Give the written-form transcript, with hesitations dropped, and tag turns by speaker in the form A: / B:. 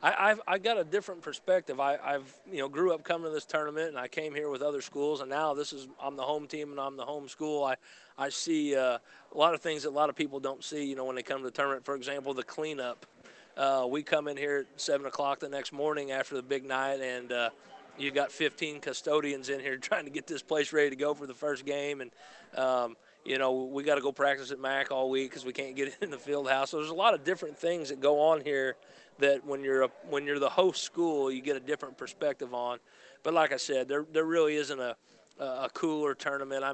A: I got a different perspective. I've grew up coming to this tournament, and I came here with other schools, and now I'm the home team and I'm the home school. I see a lot of things that a lot of people don't see. When they come to the tournament, for example, the cleanup. We come in here at 7 o'clock the next morning after the big night, and you got 15 custodians in here trying to get this place ready to go for the first game, and we got to go practice at MAC all week because we can't get in the field house. So there's a lot of different things that go on here that when you're the host school, you get a different perspective on. But like I said, there really isn't a cooler tournament.